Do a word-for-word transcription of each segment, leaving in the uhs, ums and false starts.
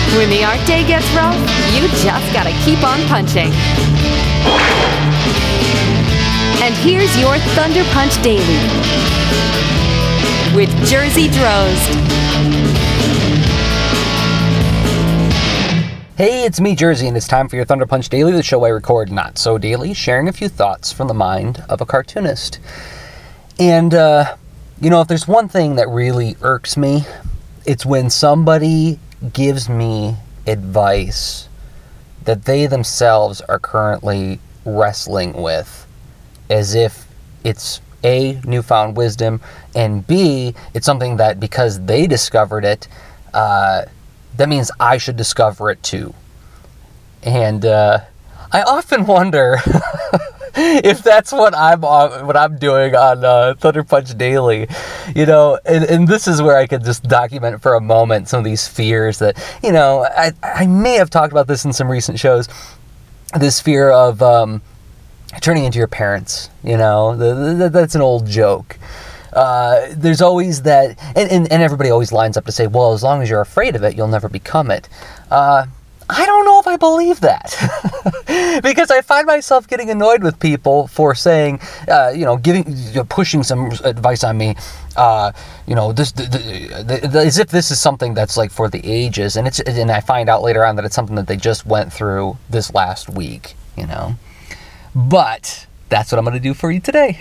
When the art day gets rough, you just gotta keep on punching. And here's your Thunder Punch Daily with Jersey Drozd. Hey, it's me, Jersey, and it's time for your Thunder Punch Daily, the show I record not so daily, sharing a few thoughts from the mind of a cartoonist. And, uh, you know, if there's one thing that really irks me, it's when somebody gives me advice that they themselves are currently wrestling with, as if it's A, newfound wisdom, and B, it's something that because they discovered it, uh, that means I should discover it too. And uh, I often wonder if that's what I'm what I'm doing on uh, Thunder Punch Daily. You know, and, and this is where I could just document for a moment some of these fears that, you know, I, I may have talked about this in some recent shows. This fear of um, turning into your parents, you know, the, the, that's an old joke. Uh, there's always that, and, and, and everybody always lines up to say, well, as long as you're afraid of it, you'll never become it. Uh, I don't know if I believe that, because I find myself getting annoyed with people for saying, uh, you know, giving, you know, pushing some advice on me, uh, you know, this, the, the, the, as if this is something that's like for the ages, and it's, and I find out later on that it's something that they just went through this last week, you know, but that's what I'm going to do for you today.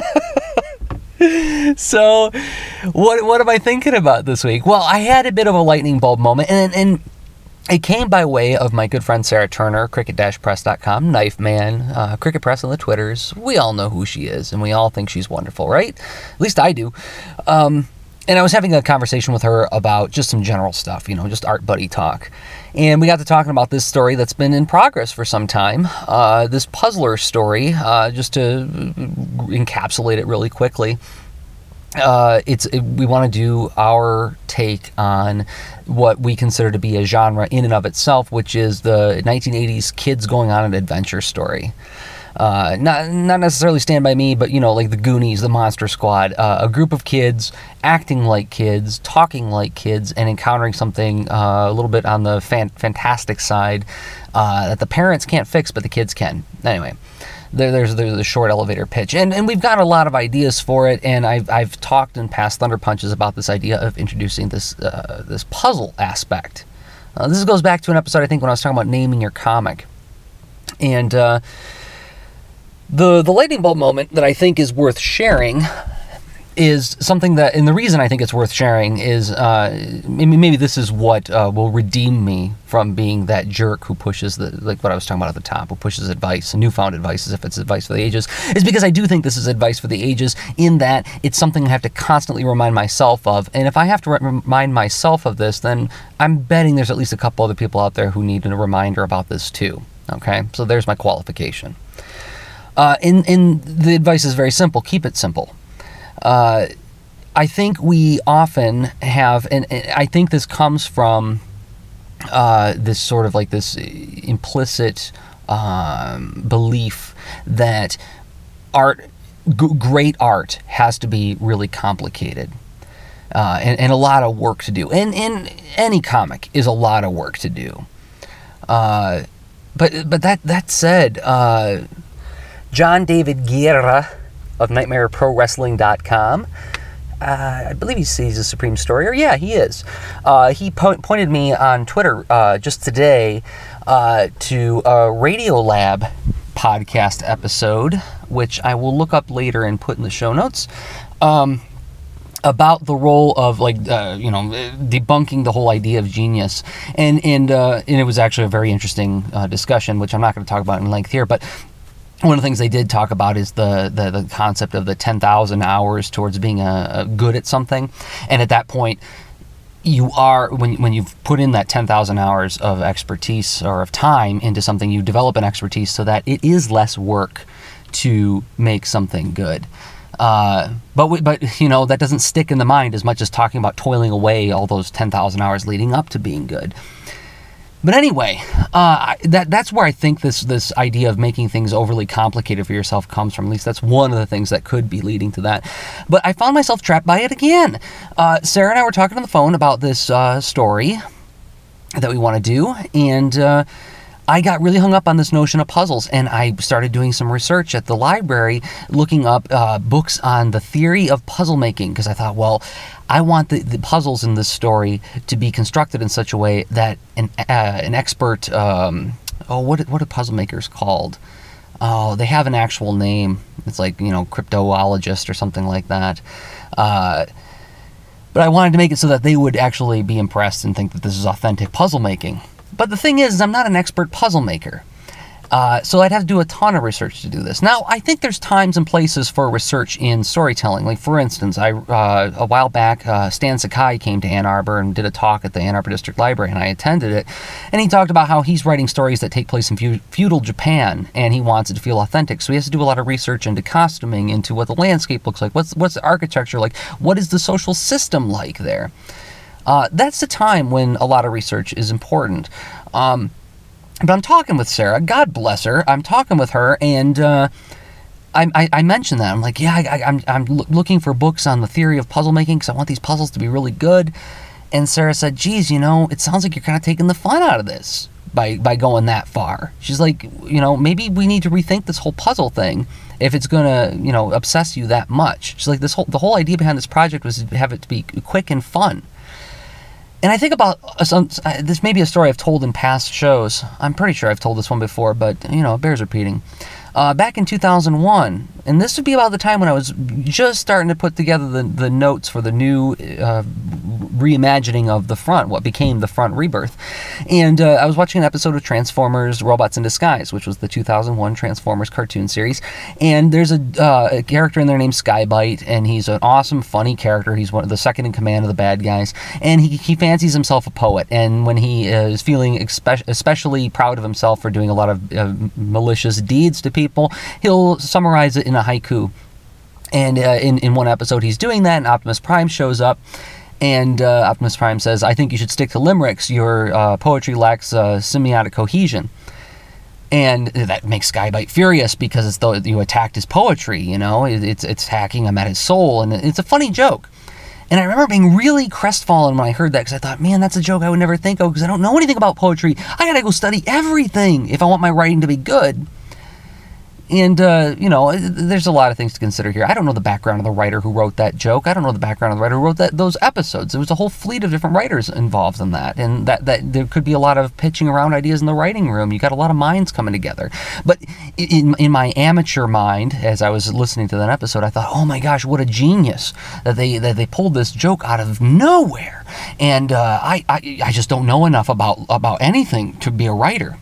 So, what what am I thinking about this week? Well, I had a bit of a lightning bulb moment, and and it came by way of my good friend Sarah Turner, cricket dash press dot com, Knife Man, uh, Cricket Press on the Twitters. We all know who she is, and we all think she's wonderful, right? At least I do. Um, and I was having a conversation with her about just some general stuff, you know, just art buddy talk. And we got to talking about this story that's been in progress for some time, uh, this puzzler story, uh, just to encapsulate it really quickly. Uh, it's it, we want to do our take on what we consider to be a genre in and of itself, which is the nineteen eighties kids going on an adventure story. Uh, not not necessarily Stand By Me, but, you know, like the Goonies, the Monster Squad, uh, a group of kids acting like kids, talking like kids, and encountering something uh, a little bit on the fan- fantastic side uh, that the parents can't fix, but the kids can. Anyway, there, there's, there's the short elevator pitch, and and we've got a lot of ideas for it, and I've I've talked in past Thunder Punches about this idea of introducing this uh, this puzzle aspect. Uh, this goes back to an episode, I think, when I was talking about naming your comic, and uh, The the lightning bulb moment that I think is worth sharing is something that, and the reason I think it's worth sharing is, uh, maybe, maybe this is what uh, will redeem me from being that jerk who pushes the, like what I was talking about at the top, who pushes advice, newfound advice, as if it's advice for the ages, is because I do think this is advice for the ages, in that it's something I have to constantly remind myself of, and if I have to remind myself of this, then I'm betting there's at least a couple other people out there who need a reminder about this too, okay? So there's my qualification. Uh, and, and the advice is very simple. Keep it simple. Uh, I think we often have, and, and I think this comes from uh, this sort of like this implicit um, belief that art, g- great art has to be really complicated. Uh, and, and a lot of work to do. And, and any comic is a lot of work to do. Uh, but but that, that said... Uh, John David Guerra of Nightmare Pro Wrestling dot com, uh, I believe he's, he's a Supreme Story, or yeah, he is. Uh, he po- pointed me on Twitter uh, just today uh, to a Radiolab podcast episode, which I will look up later and put in the show notes, um, about the role of, like, uh, you know, debunking the whole idea of genius. And, and, uh, and it was actually a very interesting uh, discussion, which I'm not going to talk about in length here, but one of the things they did talk about is the the, the concept of the ten thousand hours towards being a, a good at something. And at that point, you are, when when you've put in that ten thousand hours of expertise or of time into something, you develop an expertise so that it is less work to make something good. Uh, but, we, but you know, that doesn't stick in the mind as much as talking about toiling away all those ten thousand hours leading up to being good. But anyway, uh, that that's where I think this this idea of making things overly complicated for yourself comes from. At least that's one of the things that could be leading to that. But I found myself trapped by it again. Uh, Sarah and I were talking on the phone about this uh, story, that we want to do. And uh, I got really hung up on this notion of puzzles, and I started doing some research at the library, looking up uh, books on the theory of puzzle making, because I thought, well, I want the, the puzzles in this story to be constructed in such a way that an uh, an expert, um, oh, what what are puzzle makers called? Oh, they have an actual name. It's like, you know, cryptologist or something like that. Uh, but I wanted to make it so that they would actually be impressed and think that this is authentic puzzle making. But the thing is, I'm not an expert puzzle maker. Uh, so I'd have to do a ton of research to do this. Now, I think there's times and places for research in storytelling. Like, for instance, I uh, a while back, uh, Stan Sakai came to Ann Arbor and did a talk at the Ann Arbor District Library, and I attended it. And he talked about how he's writing stories that take place in feud- feudal Japan, and he wants it to feel authentic. So he has to do a lot of research into costuming, into what the landscape looks like, what's what's the architecture like, what is the social system like there. Uh, that's the time when a lot of research is important. Um, But I'm talking with Sarah, God bless her. I'm talking with her, and uh, I, I, I mentioned that. I'm like, yeah, I, I'm I'm looking for books on the theory of puzzle making because I want these puzzles to be really good. And Sarah said, geez, you know, it sounds like you're kind of taking the fun out of this by, by going that far. She's like, you know, maybe we need to rethink this whole puzzle thing if it's going to, you know, obsess you that much. She's like, this whole the whole idea behind this project was to have it to be quick and fun. And I think about, uh, some, uh, this may be a story I've told in past shows. I'm pretty sure I've told this one before, but, you know, it bears repeating. Uh, back in two thousand one, and this would be about the time when I was just starting to put together the, the notes for the new uh, reimagining of the Front, what became the Front Rebirth. And uh, I was watching an episode of Transformers Robots in Disguise, which was the two thousand one Transformers cartoon series. And there's a, uh, a character in there named Skybite, and he's an awesome, funny character. He's one of the second in command of the bad guys. And he, he fancies himself a poet. And when he uh, is feeling espe- especially proud of himself for doing a lot of uh, malicious deeds to people, he'll summarize it in a haiku. And uh, in, in one episode he's doing that, and Optimus Prime shows up, and uh, Optimus Prime says, I think you should stick to limericks. Your uh, poetry lacks uh, semiotic cohesion. And that makes Skybite furious because it's though you attacked his poetry, you know, it, it's it's hacking him at his soul, and it's a funny joke. And I remember being really crestfallen when I heard that, because I thought, man, that's a joke I would never think of because I don't know anything about poetry. I gotta go study everything if I want my writing to be good. And, uh, you know, there's a lot of things to consider here. I don't know the background of the writer who wrote that joke. I don't know the background of the writer who wrote that those episodes. There was a whole fleet of different writers involved in that. And that, that there could be a lot of pitching around ideas in the writing room. You got a lot of minds coming together. But in in my amateur mind, as I was listening to that episode, I thought, oh my gosh, what a genius that they that they pulled this joke out of nowhere. And uh, I, I I just don't know enough about, about anything to be a writer.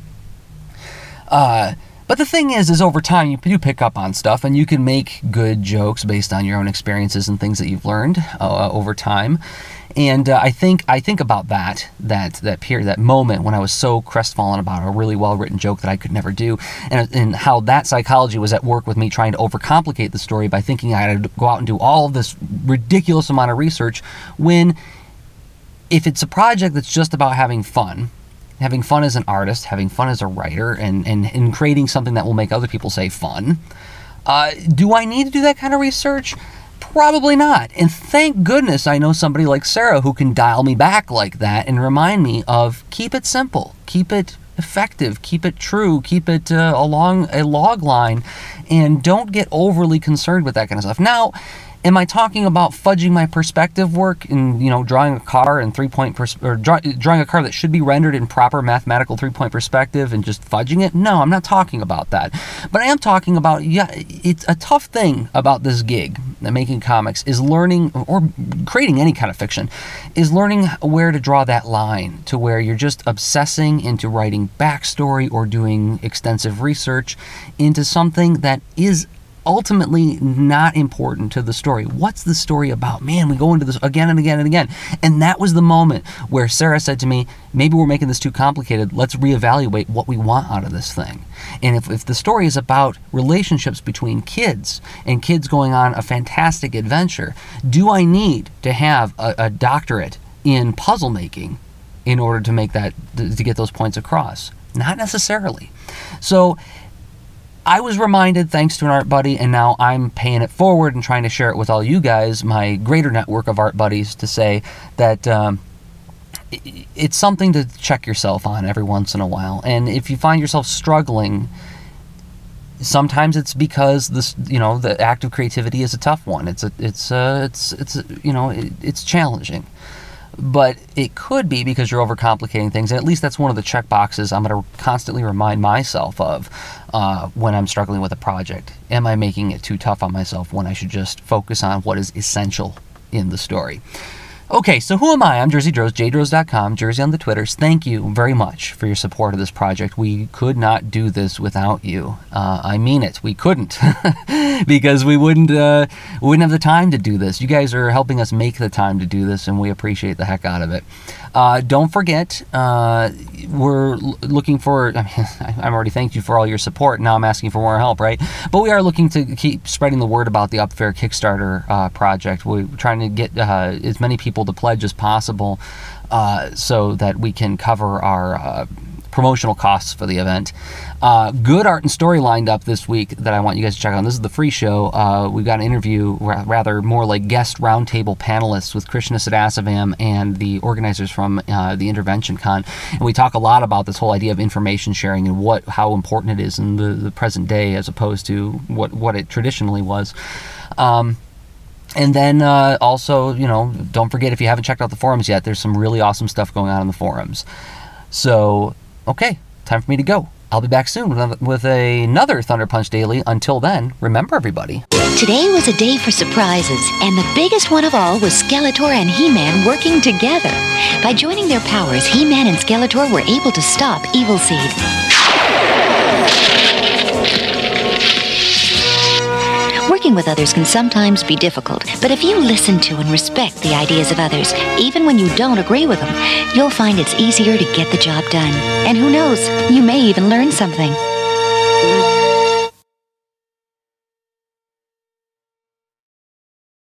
Uh... But the thing is, is over time, you do pick up on stuff, and you can make good jokes based on your own experiences and things that you've learned uh, over time. And uh, I think I think about that that that period, that moment when I was so crestfallen about a really well-written joke that I could never do, and, and how that psychology was at work with me trying to overcomplicate the story by thinking I had to go out and do all of this ridiculous amount of research, when if it's a project that's just about having fun, having fun as an artist, having fun as a writer, and, and, and creating something that will make other people say fun. Uh, do I need to do that kind of research? Probably not. And thank goodness I know somebody like Sarah who can dial me back like that and remind me of keep it simple, keep it effective, keep it true, keep it uh, along a log line, and don't get overly concerned with that kind of stuff. Now, am I talking about fudging my perspective work and, you know, drawing a car in three-point pers- or draw- drawing a car that should be rendered in proper mathematical three-point perspective and just fudging it? No, I'm not talking about that. But I am talking about, yeah, it's a tough thing about this gig, making comics, is learning, or creating any kind of fiction, is learning where to draw that line to where you're just obsessing into writing backstory or doing extensive research into something that is ultimately not important to the story. What's the story about? Man, we go into this again and again and again. And that was the moment where Sarah said to me, maybe we're making this too complicated. Let's reevaluate what we want out of this thing. And if, if the story is about relationships between kids and kids going on a fantastic adventure, do I need to have a, a doctorate in puzzle making in order to make that, to get those points across? Not necessarily. So I was reminded, thanks to an art buddy, and now I'm paying it forward and trying to share it with all you guys, my greater network of art buddies, to say that um, it's something to check yourself on every once in a while. And if you find yourself struggling, sometimes it's because this, you know, the act of creativity is a tough one. It's a, it's a, it's, it's, a, you know, it, it's challenging. But it could be because you're overcomplicating things, and at least that's one of the check boxes I'm going to constantly remind myself of uh, when I'm struggling with a project. Am I making it too tough on myself when I should just focus on what is essential in the story? Okay, so who am I? I'm Jersey Droz, j droz dot com, Jersey on the Twitters. Thank you very much for your support of this project. We could not do this without you. Uh, I mean it. We couldn't because we wouldn't uh, we wouldn't have the time to do this. You guys are helping us make the time to do this, and we appreciate the heck out of it. Uh, don't forget, uh, we're l- looking for, I mean, I've already thanked you for all your support. Now I'm asking for more help, right? But we are looking to keep spreading the word about the Upfair Kickstarter uh, project. We're trying to get uh, as many people to pledge as possible uh, so that we can cover our uh, promotional costs for the event. Uh, good art and story lined up this week that I want you guys to check out. This is the free show. Uh, we've got an interview, ra- rather more like guest roundtable panelists with Krishna Sadasavam and the organizers from uh, the Intervention Con. And we talk a lot about this whole idea of information sharing and what how important it is in the, the present day as opposed to what, what it traditionally was. Um, And then uh, also, you know, don't forget, if you haven't checked out the forums yet, there's some really awesome stuff going on in the forums. So, okay, time for me to go. I'll be back soon with another, with another Thunder Punch Daily. Until then, remember, everybody. Today was a day for surprises, and the biggest one of all was Skeletor and He-Man working together. By joining their powers, He-Man and Skeletor were able to stop Evil Seed. Working with others can sometimes be difficult, but if you listen to and respect the ideas of others, even when you don't agree with them, you'll find it's easier to get the job done. And who knows, you may even learn something.